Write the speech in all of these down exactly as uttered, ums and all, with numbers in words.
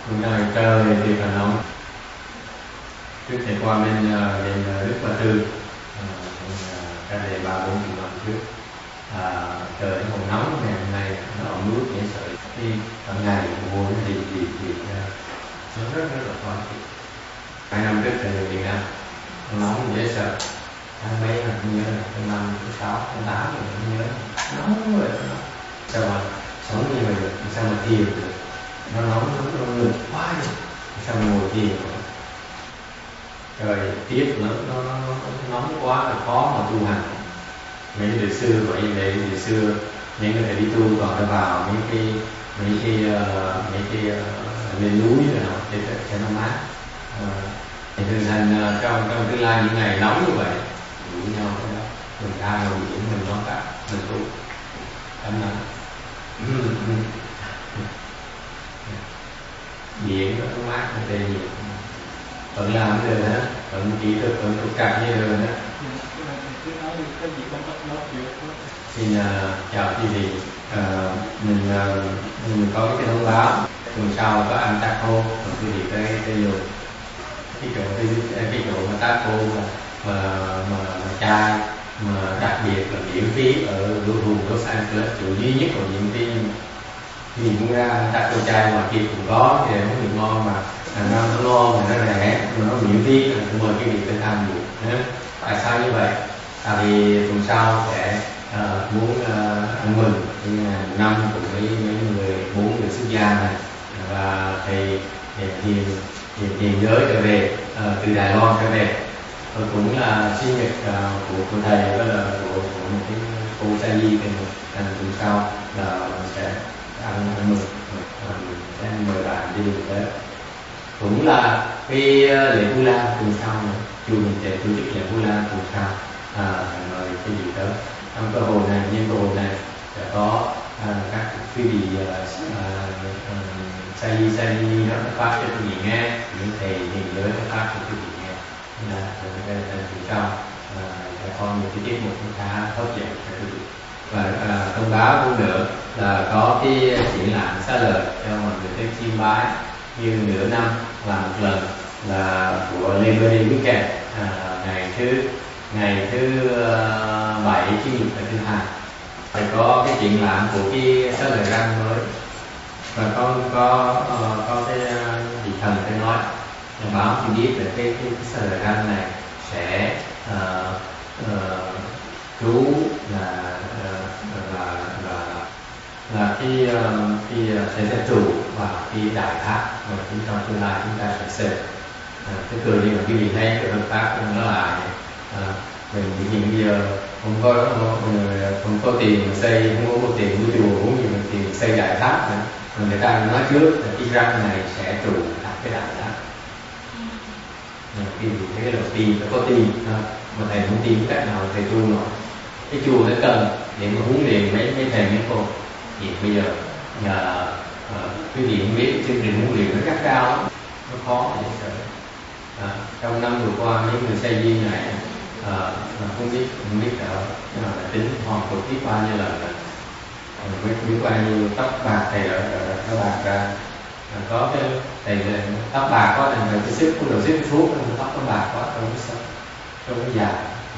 Ngày trời thì là nóng. Trước thì qua bên bên Đức Bà Tư, cách đây ba bốn chục năm trước, à, trời nó còn nóng, ngày hôm nay nó ẩm ướt dễ sợ. Khi ở ngày mùa nó thì thì thì nó rất rất là khó chịu. Hai năm trước thì Việt Nam nóng dễ sợ. Tháng mấy là không nhớ là tháng năm, tháng sáu, tháng tám rồi không nhớ. Nóng rồi nó sao mà sống như vậy được, sao mà thiền được? Nó nóng nó nó ngực quá đi, sao mà ngồi thiền được? Rồi tiếp nó, nó, nó, nó nóng quá là khó mà tu hành. Mấy người xưa vậy vậy người xưa những người thầy đi tu còn phải vào mấy cái mấy cái uh, mấy cái uh, lên núi rồi nó để cho nó mát. Uh, thì thường thành uh, trong trong tương lai những ngày nóng như vậy rủ nhau đó mình ra ngồi biển mình nó cả mình tu tắm nắng biển nó mát ở đây nhiều vẫn làm được hả, vẫn kỹ thuật vẫn trục trặc như được hả. Xin uh, chào quý vị, uh, mình uh, mình có cái thông báo tuần sau có ăn taco, còn quý vị tới tới dùng cái chỗ cái cái chỗ mà taco mà mà mà, mà chai mà đặc biệt là miễn phí ở vùng Los Angeles, chỗ duy nhất của miễn phí. Thì cũng ra taco chai ngoài kia cũng có thì nó được ngon mà nó nó ngon mà nó rẻ mà nó miễn phí, mời quý vị tới tham dự. Tại sao như vậy? Tại vì tuần sau sẽ uh, muốn uh, ăn mừng uh, năm cùng với những người bốn người xuất gia này và thầy thiền thiền thiền giới trở về uh, từ Đài Loan trở về, và cũng là sinh nhật uh, của của thầy với là của, của một cái cô sa di thì tuần sau là sẽ ăn, ăn mừng uh, sẽ mời bạn đi được tới. Cũng là cái lễ Vu Lan tuần sau nữa, chùa mình sẽ tổ chức lễ Vu Lan tuần sau, à, mời cái gì đó trong cơ hội này, nhân cơ hội này sẽ có à, các quý vị sa di sa di đó phát cho quý vị nghe, những thầy hiền giới nó phát cho quý vị nghe, là tuần sau sẽ có một cái tiết mục khá hấp dẫn cho quý vị. Và à, thông báo cũng nữa là có cái triển lãm xá lợi cho mọi người tới chiêm bái như nửa năm làm một lần là của Liberty Weekend, à, ngày thứ ngày thứ uh, bảy chủ nhật và thứ hai phải có cái triển lãm của cái xá lợi răng mới, và có có uh, có cái uh, vị thần phải nói báo thì biết là cái cái, cái xá lợi răng này sẽ uh, uh, cứu là uh, là là là khi uh, khi uh, sẽ sẽ trụ và khi đại thác mà chúng trong tương lai chúng ta sẽ xây. Cái cười đi mà quý vị thấy cái hợp tác nó là à, mình nhìn bây giờ không có không, không có tiền mà xây, không có tiền của chùa cũng như mình tiền xây đại tháp nữa. Mình người ta nói trước là cái răng này sẽ trụ đặt cái đại tháp. Quý vị thấy cái đầu tiên phải có tiền, mà thầy không tin cách nào thầy tu nổi. Cái chùa nó cần để mà huấn luyện mấy mấy thầy mấy cô. Thì bây giờ nhờ uh, quý vị không biết chương trình huấn luyện nó rất cao lắm, nó khó để sợ. À, trong năm vừa qua những người xây di này à, không biết không biết ở là tính họ tổ chức bao nhiêu lần rồi, biết biết bao nhiêu tóc bạc thầy ở các bạc ra, à, có cái thầy tóc bạc quá thành cái sức của đầu sức thuốc tóc nó bạc quá không biết sao không có già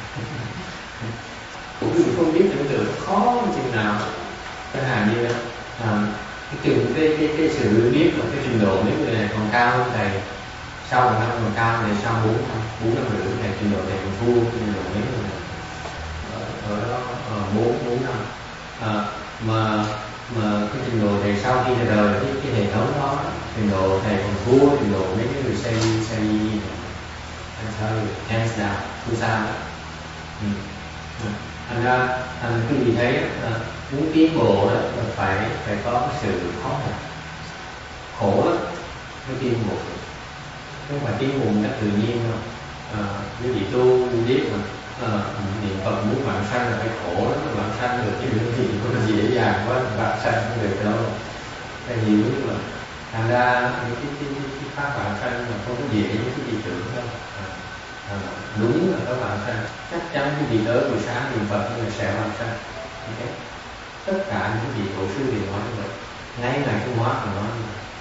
cũng không biết tưởng tượng khó chừng nào. Cái hàng như à, cái trường cái cái cái sự biết và cái trình độ nếu người này còn cao hơn thầy, sau một năm còn cao thì sau bốn năm bốn năm rưỡi thầy trình độ thầy còn thua trình độ mấy người ở, ở đó bốn bốn năm à, mà mà cái trình độ thầy sau khi ra đời cái, cái hệ thống đó trình độ thầy còn thua trình độ mấy cái người xây xây sao hands down không sao đó. Ừ. Thành ra thành cái gì thấy à, muốn tiến bộ đó là phải phải có cái sự khó khăn khổ lắm mới tiến bộ, không phải tiến bộ một cách tự nhiên đâu. À, quý vị tu biết mà à, niệm Phật muốn vãng sanh là phải khổ lắm, vãng sanh được chứ đừng gì có là gì dễ dàng quá vãng sanh không được đâu, phải nhiều lắm mà. Thành ra những cái cái, cái, cái pháp vãng sanh mà không có dễ như cái gì tưởng đâu. À, à, đúng là có vãng sanh, chắc chắn cái gì tới buổi sáng niệm Phật nhưng mà sẽ vãng sanh. Okay. Tất cả những cái gì tổ sư đều nói như vậy, ngay ngày tu hóa cũng nói như vậy.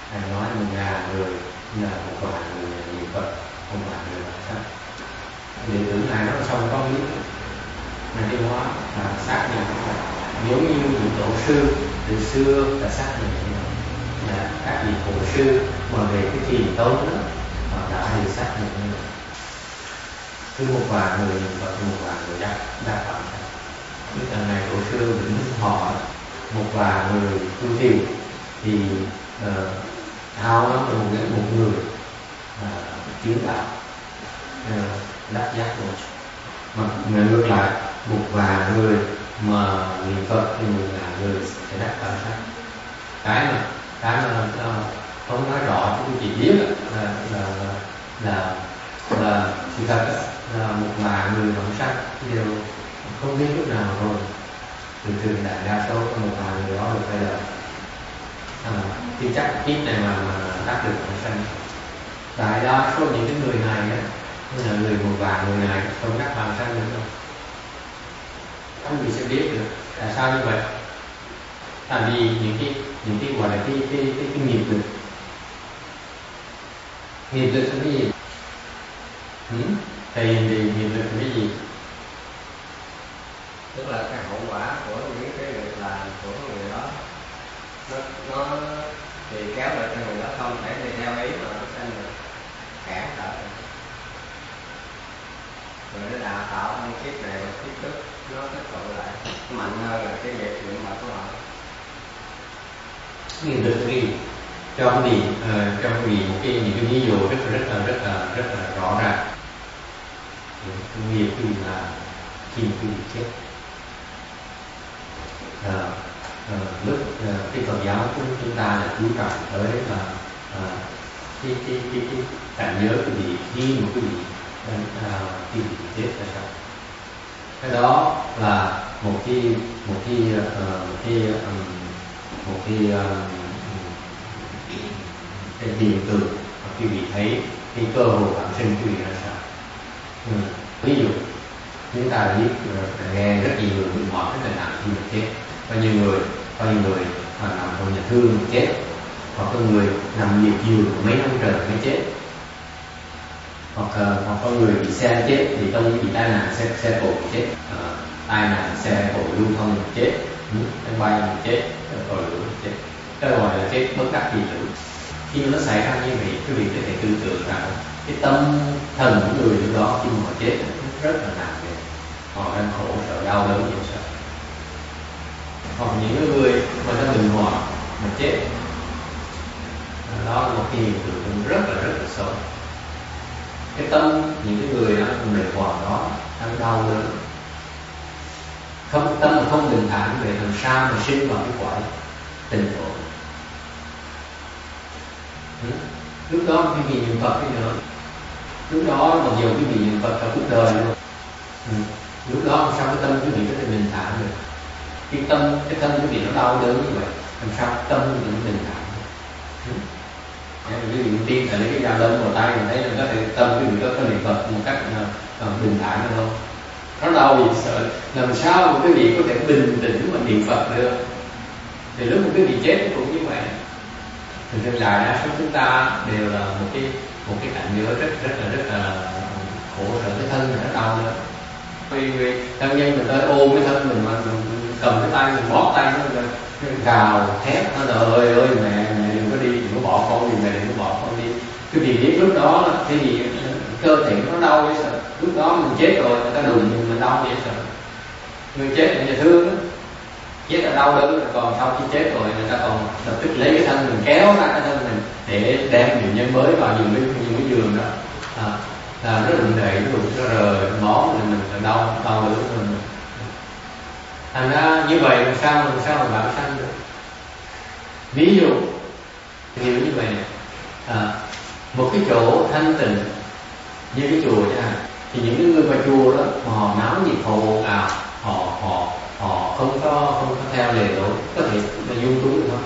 Ngài nói một ngàn người là một vạn người là niệm Phật, một vạn người là sắc. Đệ tử Ngài nói xong có biết Ngài đi hóa là xác nhận giống như những tổ sư từ xưa đã xác nhận là các vị tổ sư mà về cái truyền thống đó họ đã được xác nhận như vậy. Cứ một vài người niệm Phật, một vài người đắc đắc Phật. Tức là Ngài tổ sư định họ một vài người tu thiền thì uh, thao nó một đến một người uh, chứng đạo uh, đắc giác rồi. Mà ngược lại một vài người mà niệm Phật thì một vài người sẽ đắc đạo sắc. Cái mà cái mà uh, không nói rõ chứ chỉ biết là là là là, là sự thật là một vài người đồng sắc đều không biết lúc nào rồi. Thường thường đại đa số có một vài người đó được phải đợi à, thì chắc ít này mà, mà đắc được đồng sanh. Đại đa số những cái người này á, như là người một vài người này không đắc đồng sanh nữa đâu. Không gì sẽ biết được tại sao như vậy. Tại vì những cái những cái gọi là cái cái cái, cái nghiệp lực, nghiệp lực là cái gì? Ừ? Thì nghiệp lực là cái gì? Tức là cái hậu quả của những cái việc làm của người đó, nó nó thì kéo lại cho người đó không thể đi theo ý mà nó sinh được cản trở rồi nó đào tạo trong kiếp này và kiếp trước nó tích tụ lại mạnh hơn là cái việc niệm Phật của họ. Nghiệp lực cái gì? Cho cái gì? Uh, cho cái gì một cái những cái ví dụ rất là rất là rất là rất là rõ ràng. Nghiệp cái gì là khi cái gì chết. À, à, lúc à, cái Phật giáo của chúng ta là chú trọng tới là à, cái cái cái cái cảnh giới cái gì khi một cái gì à, khi gì chết là sao? Cái đó là một cái một cái uh, một cái um, một cái um, cái hiện tượng mà quý vị thấy cái cơ hội cảm sinh quý vị là sao? Ừ. Ví dụ chúng ta đã biết uh, nghe rất nhiều người bị mỏi rất là nặng khi mà chết. Có nhiều người, có nhiều người mà nằm trong nhà thương chết, hoặc có người nằm liệt giường mấy năm trời mới chết, hoặc, uh, hoặc có người bị xe chết thì trong bị tai nạn xe xe cộ chết, uh, tai nạn xe cộ lưu thông chết, máy bay chết, cò lửa chết, cái gọi là chết bất đắc kỳ tử. Khi nó xảy ra như vậy, quý vị có thể tư tưởng rằng cái tâm thần của người lúc đó khi mà họ chết rất là nặng nề, họ đang khổ sở đau đớn nhiều sợ. Hoặc những người mà nó bình hòa mà chết, đó là một cái hiện tượng rất là rất là xấu. Cái tâm những cái người đó bình hòa đó đang đau đớn, không tâm mà không bình thản về làm sao mà sinh vào cái quả tình khổ. Ừ. Lúc đó cái vị niệm Phật cái nữa, lúc đó mặc dù cái vị niệm Phật cả cuộc đời luôn, ừ. lúc đó sao cái tâm quý vị có thể bình thản được? Cái tâm, cái tâm quý vị nó đau đớn như vậy, làm sao tâm quý vị nó bình thản? Ừ. Quý vị tiên là lấy cái dao đâm vào tay mình thấy là có thể tâm quý vị có có niệm Phật một cách uh, bình thản được không? Nó đau gì sợ, làm sao mà quý vị có thể bình tĩnh mà niệm Phật được? Thì lúc mà quý vị chết cũng như vậy. Thực ra đại đa số chúng ta đều là một cái một cái cảnh giới rất rất là rất là khổ sở, cái thân này nó đau nữa. Vì, vì thân nhân mình tới ôm cái thân mình mà mình cầm cái tay mình bóp tay nó gào thét nó là ơi ơi mẹ mẹ đừng có đi, đừng có bỏ con đi, mẹ đừng có bỏ con đi. Cái gì biết lúc đó là cái gì cơ thể nó đau vậy sợ, lúc đó mình chết rồi người ta đụng mình đau vậy sợ. Người chết là nhà thương đó, chết là đau đớn, còn sau khi chết rồi người ta còn lập tức lấy cái thân mình kéo ra cái thân mình để đem bệnh nhân mới vào dùng cái dùng cái giường đó, à, là nó đụng đậy, nó đụng nó rời máu mình mình đau đau đớn mình. Thành ra như vậy làm sao làm sao mà bảo sanh được? Ví dụ như như vậy này, à, một cái chỗ thanh tịnh như cái chùa chẳng hạn, thì những cái người vào chùa đó mà họ náo nhiệt ồn ào, họ họ họ không có không có theo lề lối, có thể là dung túng được không?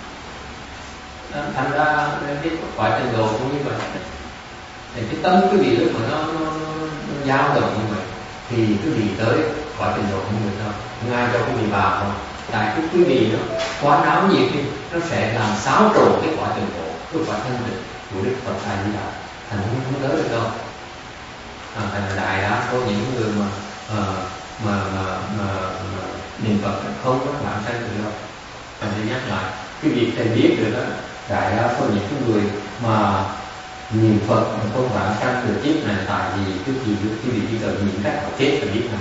Thành ra cái quả trình độ cũng như vậy. Thì cái tâm quý vị lúc mà nó, nó, nó, nó dao động như vậy thì quý vị tới quả trình độ không được đâu, ngay cho quý vị vào thôi. Tại cái quý vị nó quá náo nhiệt đi, nó sẽ làm xáo trộn cái quả trình độ. cái quả thanh tịnh của Đức Phật A Di Đà, thành không, không tới được đâu. À, thành là đại đó có những người mà à, mà, mà, mà, mà niệm Phật không có bản sanh được đâu. Mình sẽ nhắc lại cái việc thầy biết được đó, đại đó có những cái người mà niệm Phật mà không bản sanh được kiếp này tại vì cái gì cái gì chỉ cần những cách họ chết là biết này.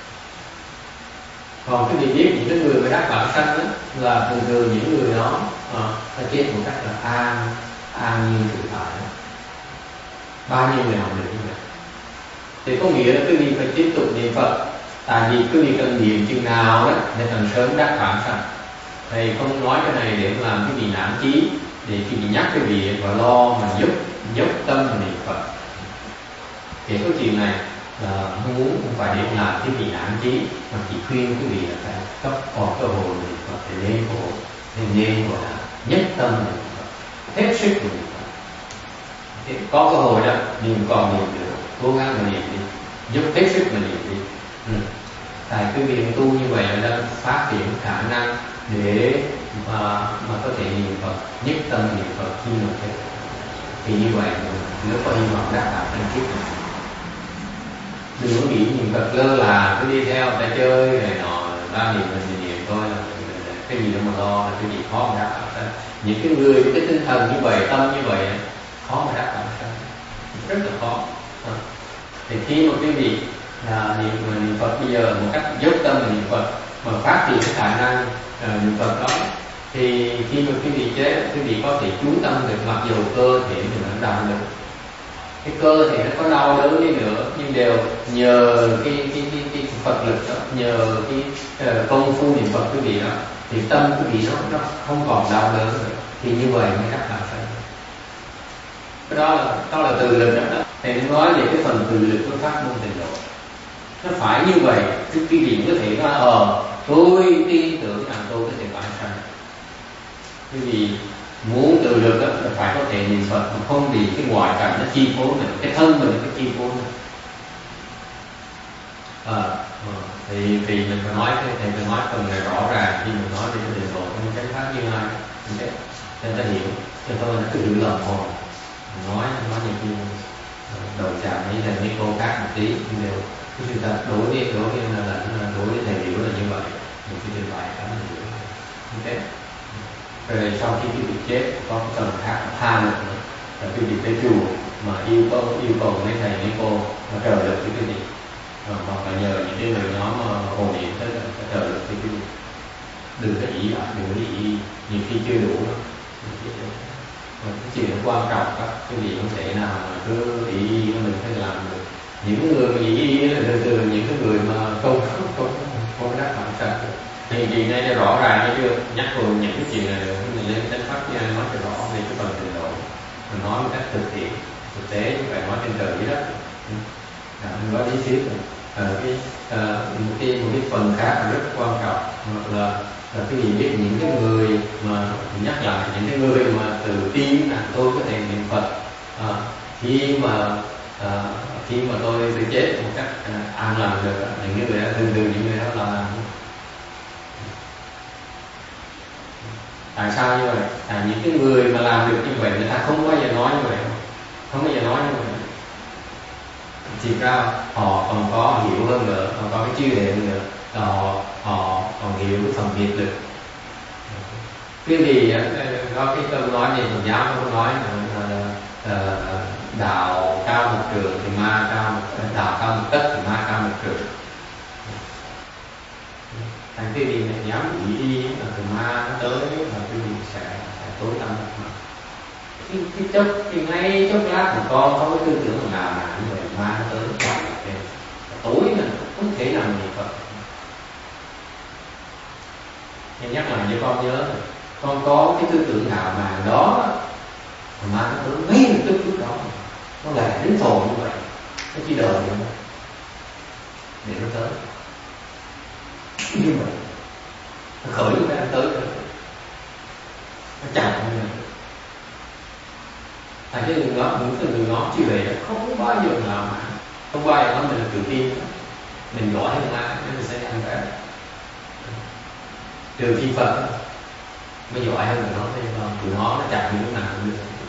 Còn cái việc biết những cái người mà đắc bản sanh đó là thường thường những người đó à, ta chết một cách là an an nhiên tự tại đó. Bao nhiêu người học được như vậy thì có nghĩa là cái việc phải tiếp tục niệm Phật, tại vì cái việc cần niệm chừng nào đó để cần sớm đắc bản sanh. Thầy không nói cái này để làm cái gì nản chí, để khi bị nhắc cái việc và lo mà giúp dốc tâm mà niệm Phật. Thì cái chuyện này là không muốn không phải để làm cái gì nản chí, mà chỉ khuyên cái vị là phải cấp có cơ hội niệm Phật để nên khổ, nên nên gọi là nhất tâm niệm Phật, hết sức niệm Phật. Thì có cơ hội đó niệm còn niệm được, cố gắng mà niệm đi, giúp hết sức mà niệm đi. Ừ. Tại cái việc tu như vậy là đang phát triển khả năng để mà, mà có thể niệm Phật, nhất tâm niệm Phật khi mà thế. Thì như vậy nếu có hy vọng đắc đạo thành kiếp này. Đừng có nghĩ niệm Phật lơ là cứ đi theo ta chơi này nọ, ta niệm mình thì niệm thôi, cái gì đâu mà lo, là cái gì khó mà đắc đạo. Những cái người với cái tinh thần như vậy, tâm như vậy khó mà đắc đạo, rất là khó. Thì khi một cái vị là niệm, niệm Phật bây giờ một cách dốc tâm là niệm Phật mà phát triển cái khả năng uh, niệm Phật đó, thì khi mà cái vị chết, cái vị có thể chú tâm được, mặc dù cơ thể mình nó đau được, cái cơ thể nó có đau đớn đi nữa nhưng đều nhờ cái cái cái, cái Phật lực đó, nhờ cái uh, công phu niệm Phật cái vị đó, thì tâm cái vị nó nó không còn đau đớn nữa, thì như vậy mới đắc đạo sanh. Cái đó là đó là từ lực đó. Thầy nói về cái phần từ lực của pháp môn Tịnh Độ, nó phải như vậy. Cái cái điểm có thể nói ờ tôi tin tưởng rằng tôi có thể bản sanh. Bởi vì muốn từ lực đó là phải có thể niệm Phật mà không bị cái ngoại cảnh nó chi phối mình, cái thân mình nó chi phối mình. À, thì thì mình phải nói thầy phải nói phần này rõ ràng khi mình nói về cái Tịnh Độ không tránh pháp như ai để người ta hiểu, chứ thôi nó cứ hiểu lầm hồn. Nói nói nhiều khi đầu chạm với thầy mấy cô khác một tí nhưng đều cái sự thật đối với đối với là, là đối với thầy hiểu là như vậy, mình phải trình bày cả mình hiểu như thế. Rồi sau khi cái việc chết có cái tầng khác tha lực nữa, là cái việc tới chùa mà yêu cầu yêu cầu mấy thầy mấy cô mà trợ lực cái cái gì, hoặc là nhờ những cái người nhóm hồ niệm tới là trợ lực cái cái gì, đừng có ý lại, đừng có ý nhiều khi chưa đủ. Cái chuyện quan trọng đó, cái gì không thể nào mà cứ ý ý mình phải làm được. Những người mà ý ý là từ từ những cái người mà không không không không đắc bản sanh. Thì chị này cho rõ ràng hay chưa? Nhắc rồi những cái chuyện này mình lên đánh pháp với nói cho rõ về cái phần Tịnh Độ. Mình nói một cách thực tiễn, thực tế chứ phải nói trên trời dưới đất. À, mình nói lý thuyết rồi. À, cái, à, một, cái, một cái phần khác rất quan trọng là là cái gì biết những cái người mà nhắc lại những cái người mà tự tin là tôi có thể niệm Phật, à, khi mà à, khi mà tôi tôi chết một cách à, an lành được, những người đó thường thường những người đó là tại sao như vậy? Tại những cái người mà làm được như vậy người ta không bao giờ nói như vậy, không bao giờ nói như vậy. Thì ra họ còn có hiểu hơn nữa, còn có cái chiêu hệ nữa, họ họ còn hiểu cái phần nghiệp lực. Cái gì có cái câu nói này Phật giáo không nói là, là, là đạo cao một trượng thì ma cao một, đạo cao một tấc thì ma cao một trượng. Thành cái gì này dám nghĩ đi là từ ma nó tới là cái gì sẽ, sẽ tối tâm mặt. Cái, cái chốc cái ngay chốc lát của con có cái tư tưởng nào mà như vậy ma nó tới thì tối mình không thể nào niệm Phật. Em nhắc lại cho con nhớ, con có cái tư tưởng nào mà đó mà nó tới ngay một tức lúc đó, nó lại đến thồn như vậy, nó chỉ đợi nữa để nó tới. Như vậy nó khởi lúc đó nó tới rồi, nó chặn như vậy. Tại cái người đó, những cái người đó chỉ về không bao giờ nào mà không bao giờ nói mình là tự tin, mình giỏi hơn ai nên mình sẽ ăn cả. Trừ khi Phật mới giỏi hơn người đó, thế còn tụi nó nó chặt như lúc nào cũng được.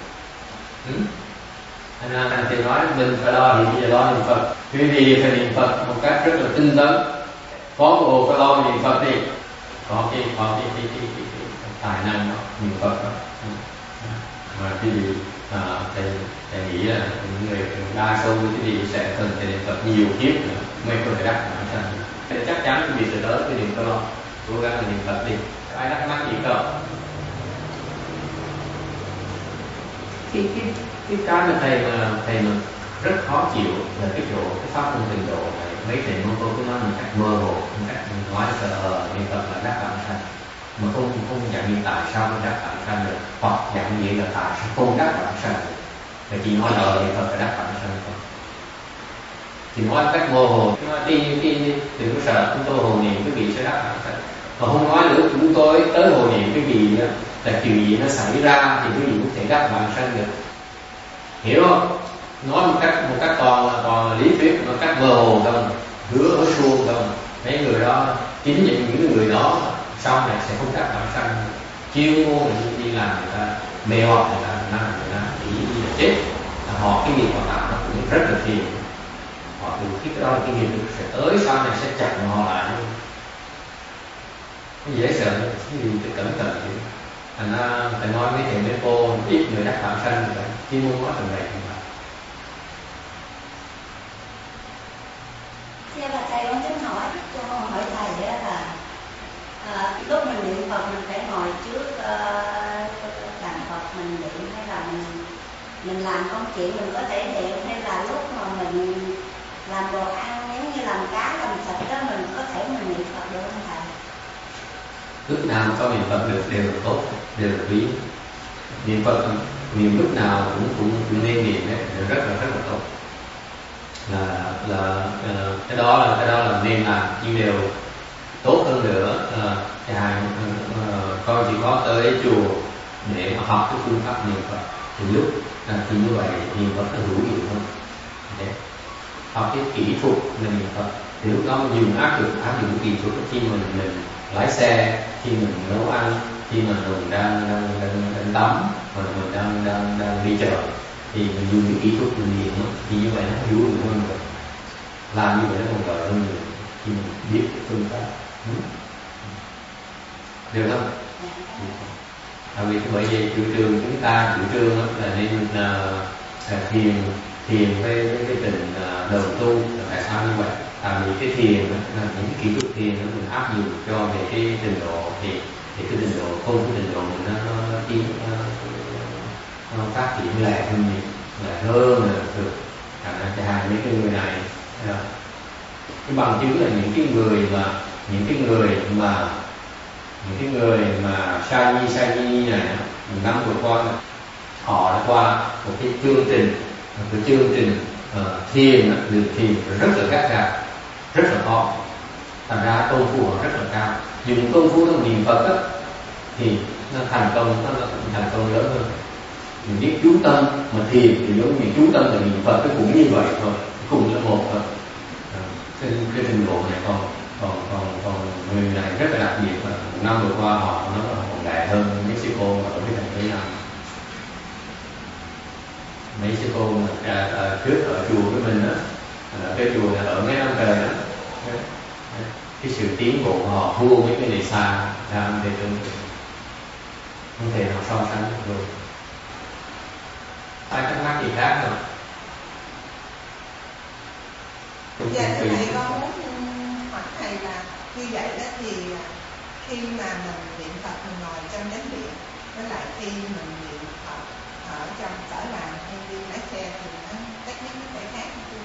Ừ? Anh, anh thì nói mình phải lo thì bây giờ lo niệm Phật. Quý vị phải niệm Phật một cách rất là tinh tấn. Có bộ phải lo niệm Phật đi. Có cái có cái cái cái, cái, cái, cái tài năng đó, niệm Phật đó. Mà quý vị à, thầy, thầy nghĩ là những người đa số quý vị sẽ cần phải niệm Phật nhiều kiếp nữa mới có thể đắc bản thân. Thế chắc chắn quý vị sẽ tới cái niệm Phật đó. Cố gắng niệm Phật đi. Ai đắc mắc gì không? Cái cái cái cái mà thầy mà thầy mà rất khó chịu là cái chỗ cái pháp môn tịnh độ này, mấy thầy môn tôi cứ nói một cách mơ hồ, một cách nói là ờ niệm Phật là đắc bản thân, mà không không nhận định tại sao nó đắc bản thân được, hoặc nhận nghĩa là tại sao không đắc bản thân được. Thầy chỉ nói là ờ niệm Phật là đắc bản thân thôi, chỉ nói một cách mơ hồ. Khi khi đừng có sợ chúng tôi hồ niệm cái vị sẽ đắc bản thân, mà không nói nữa chúng tôi tới hồ niệm cái vị là chuyện gì nó xảy ra thì quý vị cũng thể đắc bản thân được, hiểu không? Nói một cách một cách toàn toàn lý thuyết, một cách mơ hồ thôi, hứa hứa suông thôi. Mấy người đó, chính những người đó sau này sẽ không đắc bản thân. Chuyên môn là đi làm người ta mê hoặc người ta, người ta người ta chỉ như là chết. Họ cái nghiệp họ làm nó cũng rất là thiền. Họ từ cái đó là cái nghiệp sẽ tới sau này sẽ chặn họ lại. Cái dễ sợ, cái gì phải cẩn thận chứ. Thành ra phải nói với thầy với cô ít người đắc bản thân rồi, chứ muốn nói tầm này không phải. Dạ bà thầy con muốn hỏi cho con hỏi thầy đó là à, lúc mình niệm Phật mình phải ngồi trước uh, bàn Phật mình niệm, hay là mình mình làm công chuyện mình có thể niệm, hay là lúc mà mình làm đồ ăn giống như làm cá làm thịt đó mình có thể mình niệm Phật được không thầy? Lúc nào có niệm Phật được đều là tốt, đều là quý. Niệm Phật niệm lúc nào cũng cũng, cũng nên niệm đấy, rất là rất là tốt. Là là uh, cái đó là cái đó là nên làm, nhưng đều tốt hơn nữa. Uh, chàng uh, con chỉ có tới chùa để mà học cái phương pháp niệm Phật thì lúc uh, thì như vậy niệm Phật nó hữu hiệu hơn. Okay. Học cái kỹ thuật là niệm Phật thì lúc đó mình dùng áp dụng áp dụng kỹ thuật khi mình mình lái xe, khi mình nấu ăn, khi mà mình đang đang đang, đang tắm, hoặc là mình đang đang đang đi chợ thì mình dùng cái kỹ thuật mình niệm thì như vậy nó hữu hiệu hơn rồi. Làm như vậy nó còn lợi hơn nhiều khi mình biết cái phương pháp. Được không? À, vì bởi vì chủ trương chúng ta chủ trương là nên uh, thiền thiền với, với cái tình uh, đầu tu là tại sao như vậy? À, vì cái thiền là những cái kỹ thuật thiền nó mình áp dụng cho về cái trình độ thì thì cái trình độ không cái trình độ mình nó nó nó tiến nó, nó phát triển lẹ hơn nhiều, lẹ hơn là được. Cả cho hai mấy cái người này cái bằng chứng là những cái người mà những cái người mà những cái người mà sa di sa di này năm vừa qua họ đã qua một cái chương trình một cái chương trình uh, thiền được thiền rất là gắt gao, rất là khó, thành ra công phu họ rất là cao. Dùng công phu trong niệm Phật đó, thì nó thành công, nó thành công lớn hơn. Mình biết chú tâm mà thiền thì giống như chú tâm là niệm Phật, nó cũng như vậy thôi, cùng là một thôi. Cái, cái trình độ này còn còn còn còn người này rất là đặc biệt, là năm vừa qua họ nó còn đại hơn mấy sư cô mà ở cái thành phố này. Mấy sư cô mà à, à, trước ở chùa của mình đó, à, cái chùa này ở mấy năm trời đó, cái sự tiến bộ họ thua mấy cái này xa ra để tương không thể nào so sánh được rồi. Ai thắc mắc gì khác không? Dạ thưa thầy, con muốn hỏi thầy là như vậy đó thì khi mà mình niệm Phật mình ngồi trong chánh điện, với lại khi mình niệm Phật ở trong sở làm hay đi lái xe thì nó cách nhất nó phải khác không?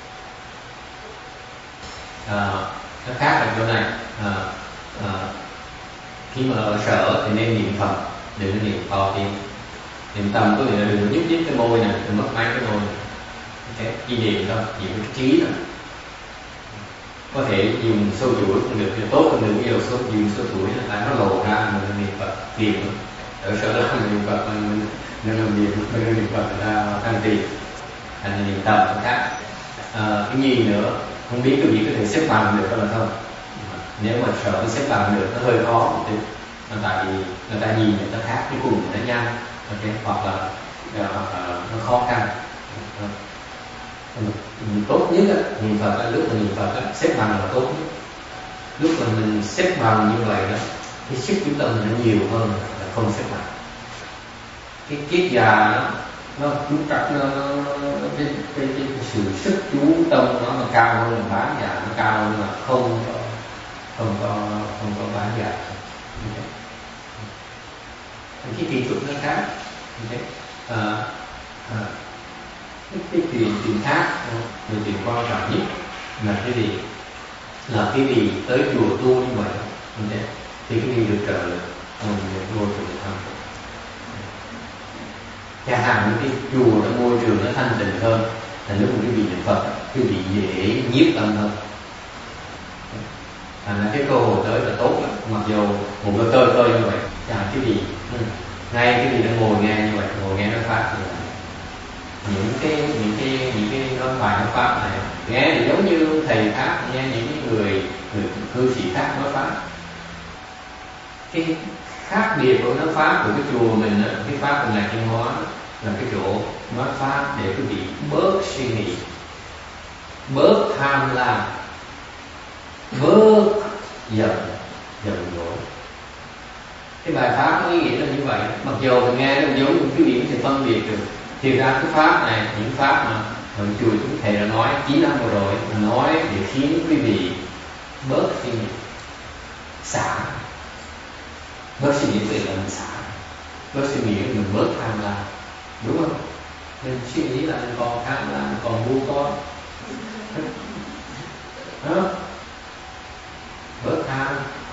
À, nó khác ở chỗ này. À, à, khi mà ở sở thì nên niệm Phật, đừng niệm to tiếng. Niệm tâm có nghĩa là đừng nhúc nhích cái môi này, đừng mất máy cái môi này. Okay. Chỉ niệm thôi, niệm cái trí thôi. Có thể dùng sâu chuỗi cũng được, thì tốt hơn được, nhiều sâu dùng sâu chuỗi là nó lộ ra mình niệm Phật thiền. Ở sở đó mình niệm Phật mình nên làm gì mình niệm Phật ra thanh tiền, thành niệm tâm khác. À, cái gì nữa không biết cái gì có thể xếp bằng được hay là không. Nếu mà sợ nó xếp bằng được nó hơi khó một tí, tại vì người ta nhìn người ta khác cái cùng nó nhanh. Okay. Hoặc là uh, nó khó khăn. Mình tốt nhất á, niệm Phật á, lúc mình niệm Phật á, xếp bằng là tốt nhất. Lúc mà mình xếp bằng như vậy đó, cái sức chú tâm nó nhiều hơn là không xếp bằng. Cái kiết già nó nó chú trọng nó, nó, nó cái, cái, cái, cái sự sức chú tâm nó, nó cao hơn là bán già, nó cao hơn là không có không có không có bán già. Cái kỹ thuật nó khác. À, à, cái chuyện chuyện khác, một chuyện quan trọng nhất là cái gì? Là cái gì tới chùa tu như vậy thì cái gì được trợ lực môi trường thâm. Chẳng hạn những cái chùa trong môi trường nó thanh tịnh hơn, là lúc cái vị niệm Phật cái vị dễ nhiếp tâm hơn. Thành ra cái cơ hội tới là tốt lắm. Mặc dù một cái cơ cơ như vậy, chẳng cái gì ngay cái gì đang ngồi nghe như vậy, ngồi nghe nó phát như vậy. Những cái những cái những cái nói bài nói pháp này nghe thì giống như thầy khác, nghe những cái người người cư sĩ khác nói pháp. Cái khác biệt của nói pháp của cái chùa mình á, cái pháp của Ngài Thanh Hóa là cái chỗ nói pháp để quý vị bớt suy nghĩ, bớt tham lam, bớt giận giận dỗi. Cái bài pháp có ý nghĩa là như vậy. Mặc dù mình nghe nó giống như quý vị cũng sẽ phân biệt được. Thì ra cái pháp này, những pháp mà hồi chùa chúng thầy đã nói chín năm vừa rồi, nói để khiến quý vị bớt suy nghĩ, xả, bớt suy nghĩ về là mình xả, bớt suy nghĩ mình bớt tham lam, đúng không? Mình suy nghĩ là mình còn tham lam, mình còn ngu con, đó, bớt tham.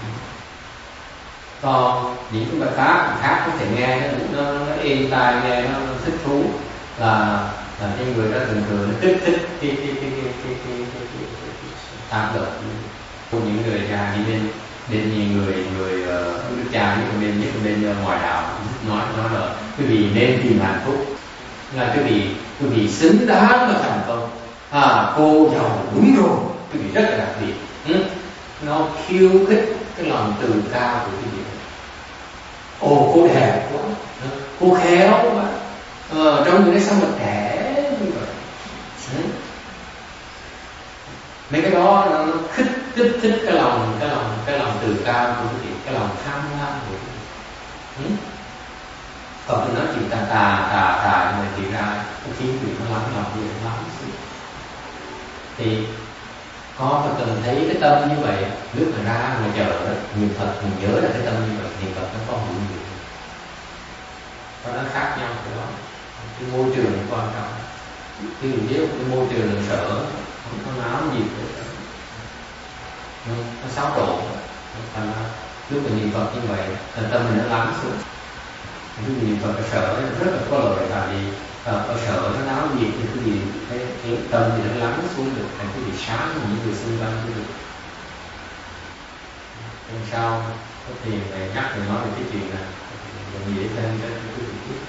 Còn những cái bài pháp khác có thể nghe nó, nó, nó êm tai, nghe nó, nó thích thú, là là cái người đó thường thường nó kích thích cái cái cái cái cái cái cái tác động của những người già đi bên bên nhiều người người uh, đức cha với bên nhất bên uh, ngoài đạo nói nói là quý vị nên tìm hạnh phúc, là quý vị quý vị xứng đáng mà thành công. À, cô giàu đúng rồi, quý vị rất là đặc biệt. Ừ? Nó khiêu khích cái lòng tự cao của quý vị. Ồ, cô đẹp quá, cô khéo quá, ờ, trong những cái sao mà trẻ như vậy. Ừ. Mấy cái đó nó, nó kích kích thích cái lòng cái lòng cái lòng tự cao của quý vị, cái lòng tham lam của quý vị. Ừ. Còn tôi nói chuyện tà tà tà tà mà thì ra nó khiến quý vị nó lắng lòng như lắm xíu. Thì có Phật cần thấy cái tâm như vậy, lúc mà ra ngoài chợ đó, niệm Phật mình nhớ là cái tâm như vậy, niệm Phật nó có hữu dụng. Và nó khác nhau cái đó. Cái môi trường là quan trọng. Ví dụ như cái môi trường là sở, không có náo nhiệt, nó, nó xáo trộn. Thành ra lúc mà niệm Phật như vậy, là tâm mình nó lắng xuống. Ví dụ niệm Phật ở sở rất là có lợi, tại vì ở sở nó náo nhiệt thì cái gì cái, cái tâm thì nó lắng xuống được, thành cái gì sáng của những người xung quanh cũng được. Hôm sau có tiền này nhắc người nói về cái chuyện này, mình dễ thêm cho cái vị trước.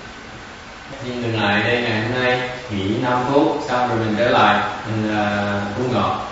Nhưng mình lại đây ngày hôm nay nghỉ năm phút, xong rồi mình trở lại mình uh, uống ngọt.